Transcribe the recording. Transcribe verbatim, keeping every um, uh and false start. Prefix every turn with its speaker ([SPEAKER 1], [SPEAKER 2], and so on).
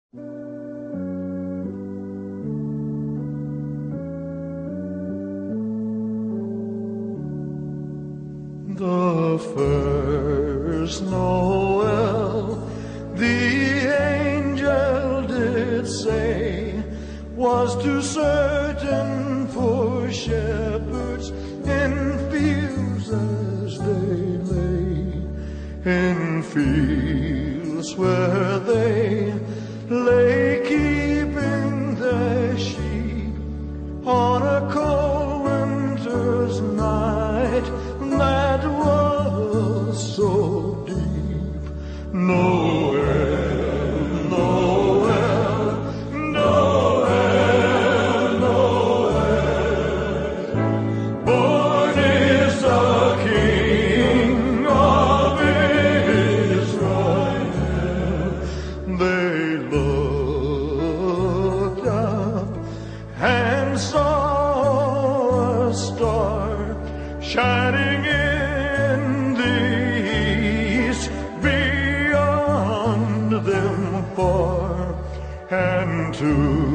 [SPEAKER 1] The first Noel, the angel did say, was too certain for shepherds in fields as they lay, in fields where they lay keeping their sheep on a cold winter's night that was so deep. Noel, Noel, Noel, Noel, born is the King of Israel. They looked up and saw a star shining in the east, beyond them far, and to